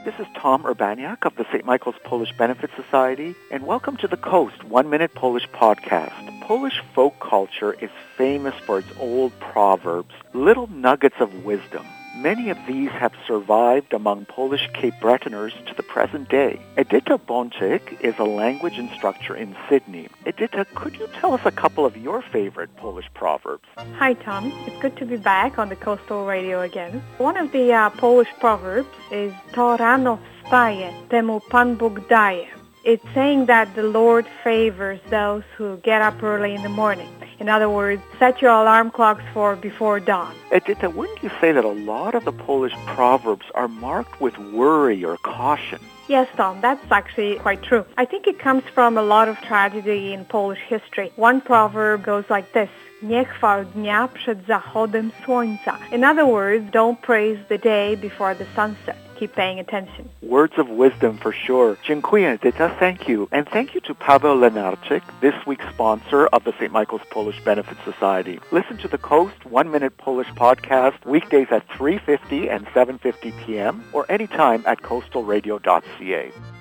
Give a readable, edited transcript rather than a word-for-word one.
This is Tom Urbaniak of the St. Michael's Polish Benefit Society, and welcome to The Coast, 1 Minute Polish podcast. Polish folk culture is famous for its old proverbs, little nuggets of wisdom. Many of these have survived among Polish Cape Bretoners to the present day. Edyta Bączyk is a language instructor in Sydney. Edyta, could you tell us a couple of your favorite Polish proverbs? Hi, Tom. It's good to be back on the Coastal Radio again. One of the Polish proverbs is "To rano wstaje, temu Pan Bóg daje." It's saying that the Lord favors those who get up early in the morning. In other words, set your alarm clocks for before dawn. Edyta, wouldn't you say that a lot of the Polish proverbs are marked with worry or caution? Yes, Tom, that's actually quite true. I think it comes from a lot of tragedy in Polish history. One proverb goes like this: Nie chwal dnia przed zachodem słońca. In other words, don't praise the day before the sunset. Keep paying attention. Words of wisdom for sure. Dziękuję, Edyta. Thank you. And thank you to Paweł Lenarczyk, this week's sponsor of the St. Michael's Polish Benefit Society. Listen to the Coast 1 Minute Polish podcast weekdays at 3:50 and 7:50 p.m. or anytime at coastalradio.ca.